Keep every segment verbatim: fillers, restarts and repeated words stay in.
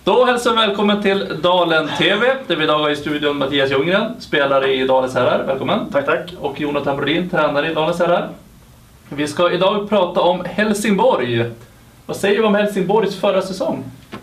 Då hälsar vi välkommen till Dalen T V, där vi idag har i studion Mattias Ljunggren, spelare i Dalens herrar. Välkommen. Tack, tack. Och Jonathan Brodin, tränare i Dalens herrar. Vi ska idag prata om Helsingborg. Vad säger vi om Helsingborgs förra säsong?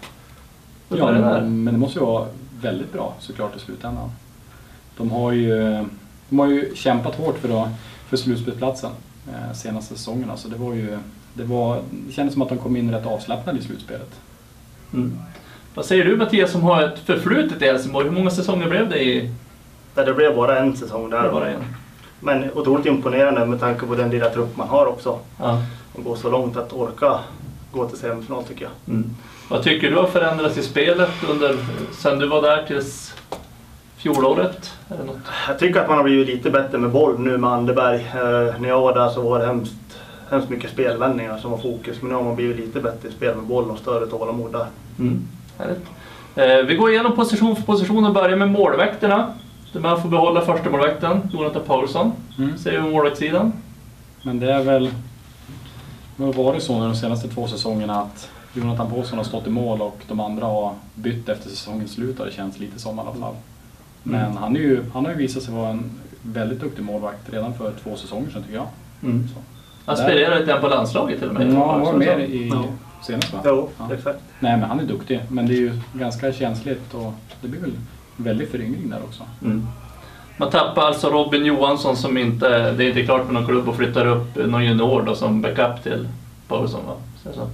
Vad ja, det men, men det måste ju vara väldigt bra såklart i slutändan. De har ju, de har ju kämpat hårt för, för slutspelsplatsen eh, senaste säsongerna. Så det var ju, det, var, det kändes som att de kom in rätt avslappnade i slutspelet. Mm. Vad säger du Mattias som har ett förflutet i Helsingborg? Hur många säsonger blev det i? Det blev bara en säsong där. Bara en. Men otroligt imponerande med tanke på den lilla trupp man har också. Ja. Och gå så långt att orka gå till semifinal tycker jag. Mm. Vad tycker du har förändrats i spelet under, sen du var där tills fjolåret? Är det något? Jag tycker att man har blivit lite bättre med boll nu med Anderberg. Eh, när jag var där så var det hemskt, hemskt mycket spelvändningar som var fokus. Men nu har man blivit lite bättre i spel med boll och större tålamod där. Mm. Härligt. Eh, vi går igenom position för position och börjar med målvakterna. Där man får behålla första målvakten, Jonathan Paulsson. Mm. Ser vi målvaktssidan. Men det är väl, det har varit så de senaste två säsongerna att Jonathan Paulsson har stått i mål och de andra har bytt efter säsongens slut, och det känns lite som i alla fall. Men mm. han, är ju, han har ju visat sig vara en väldigt duktig målvakt redan för två säsonger sedan tycker jag. Mm. Han spelar lite på landslaget till och med. Ja, han var med i ja. senast va? Jo, ja. exakt. Nej, men han är duktig. Men det är ju ganska känsligt och det blir väl väldigt föryngring där också. Mm. Man tappar alltså Robin Johansson som inte, det är inte klart med någon klubb och flyttar upp någon junior då som backup till Paulsson va? Så så.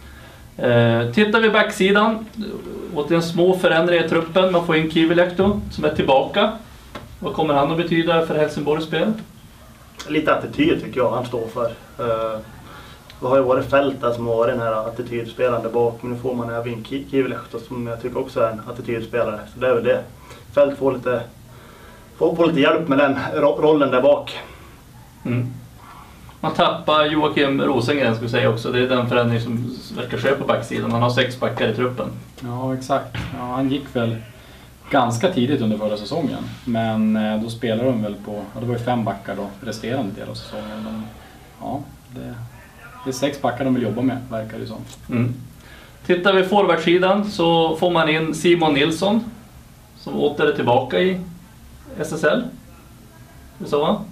Eh, tittar vi backsidan, återigen små förändringar i truppen. Man får in Kivilehto som är tillbaka. Vad kommer han att betyda för Helsingborgs spel? Lite attityd tycker jag han står för. Uh, det har ju varit Fält där som har varit den här attitydspelaren bak, men nu får man även Kivilehto som jag tycker också är en attitydspelare. Så det är väl det. Fält får lite, får, får lite hjälp med den ro- rollen där bak. Mm. Man tappar Joakim Rosengren skulle jag säga också. Det är den förändring som verkar ske på backsidan. Han har sex backar i truppen. Ja, exakt. Ja, han gick väl ganska tidigt under förra säsongen. Men eh, då spelade de väl på, ja, det var ju fem backar då, resterande del av säsongen. Men, ja, det, det är sex backar de vill jobba med, verkar det som. Mm. Tittar vi forwardsidan så får man in Simon Nilsson som åter är tillbaka i S S L. Det så va?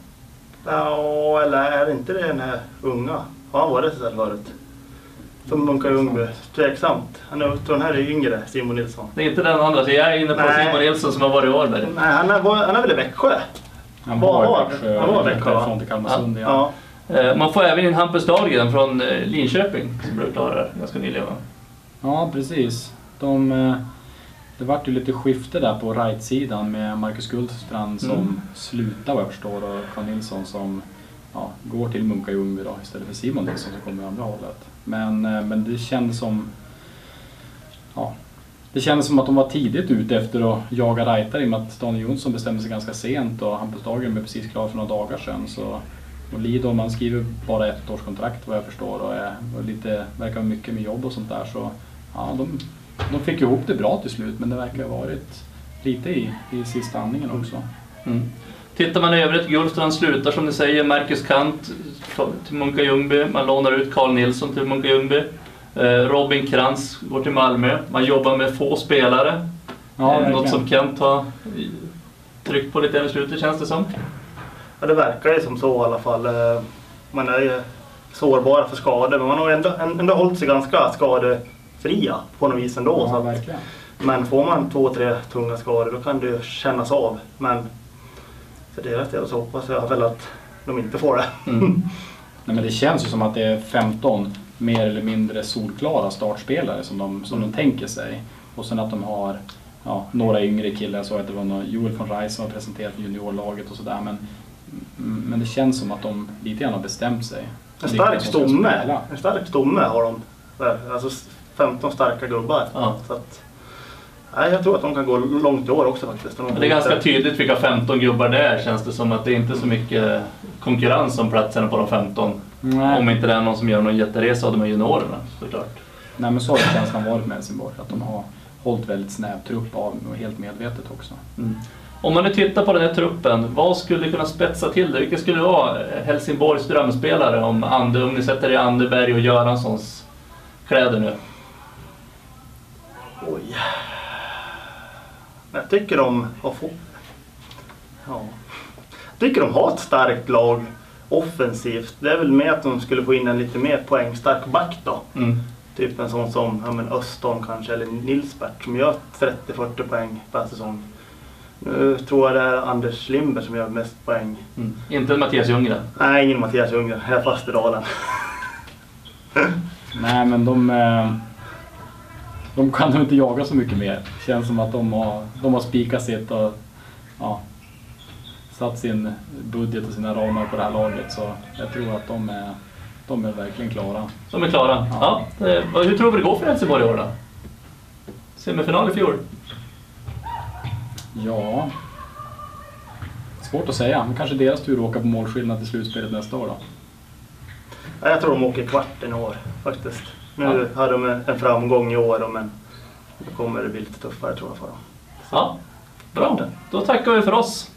Ja, eller är det inte det den här unga? Har han varit S S L förut? Som Munka Ljungby. Tveksamt. Han är, tror den här är yngre, Simon Nilsson. Det är inte den andra, så jag är inne på Nej. Simon Nilsson som har varit i Årberg. Nej, han är, han är väl i Växjö? Han var i Växjö. Han var i Växjö, från till Kalmarsund, ja. Ja. Man får även in Hampus Dahlgren från Linköping som blev klar ganska nyligen. Ja, precis. De, det vart ju lite skifte där på right-sidan med Marcus Guldstrand som mm. slutar vad jag förstår och Carl Nilsson som ja, går till Munka Ljungby då istället för Simon Nilsson som kommer i andra hållet. Men, men det kändes som ja, det kändes som att de var tidigt ute efter att jaga rightare i och med att Daniel Jonsson bestämde sig ganska sent och Hampus Dahlgren blev precis klar för några dagar sedan. Så, och Lido, man skriver bara ett års kontrakt vad jag förstår och, är, och lite, verkar ha mycket med jobb och sånt där. Så ja, de, de fick ihop det bra till slut, men det verkar ha varit lite i, i sista andningen också. Mm. Tittar man i övrigt, Gullstrand slutar som ni säger, Marcus Kant till Munka Ljungby, man lånar ut Carl Nilsson till Munka Ljungby, Robin Krantz går till Malmö, man jobbar med få spelare, ja, eh, något som Kent har tryckt på lite i slutet känns det som. Ja, det verkar ju som så i alla fall. Man är ju sårbar för skador, men man har ändå, ändå hållit sig ganska skadefria på något vis ändå. Ja, så att, verkligen. Men får man två, tre tunga skador då kan det kännas av. Men för deras del så hoppas jag väl att de inte får det. Mm. Nej, men det känns ju som att det är femton mer eller mindre solklara startspelare som de, som mm. de tänker sig. Och sen att de har ja, några yngre killar. Jag såg att det var någon Joel von Reis som var presenterat för juniorlaget och sådär. Men, men det känns som att de lite grann har bestämt sig. En stark stomme. En stark stomme har de. Alltså femton starka gubbar. Ja. Så att, nej, jag tror att de kan gå långt i år också faktiskt. De det är ganska tydligt vilka femton gubbar det är, känns det som att det inte är så mycket konkurrens om platserna på de femton. Nej. Om inte det är någon som gör någon jätteresa av de här juniorerna, såklart. Nej, men så har det känslan varit med Helsingborg, att de har hållit väldigt snäv trupp av och helt medvetet också. Mm. Om man nu tittar på den här truppen, vad skulle kunna spetsa till det? Vilka skulle vara Helsingborgs drömspelare om, Ande, om ni sätter i Anderberg och Göranssons kläder nu? Oj. Jag tycker de har få... ja. Jag tycker de har ett starkt lag offensivt. Det är väl med att de skulle få in en lite mer poängstark back då. Mm. Typ en sån som ja, men Öston kanske, eller Nilsbert som gör trettio till fyrtio poäng per säsong. Nu tror jag det är Anders Lindberg som gör mest poäng. Mm. Inte Mattias Ljunggren? Nej, ingen Mattias Ljunggren. Jag är fast i Dalen. Nej, men de, eh, de kan nog inte jaga så mycket mer. Känns som att de har, de har spikat sitt och ja, satt sin budget och sina ramar på det här laget. Så jag tror att de är, de är verkligen klara. De är klara? Ja. ja. Hur tror vi det går för Helsingborg i år då? Semifinal i fjol? Ja, svårt att säga. Men kanske deras tur att åka på målskillnad till slutspelet nästa år då. Ja, jag tror de åker kvarten i år faktiskt. Nu ja. hade de en framgång i år, men nu kommer det bli lite tuffare tror jag för dem. Så. Ja, bra. Då tackar vi för oss.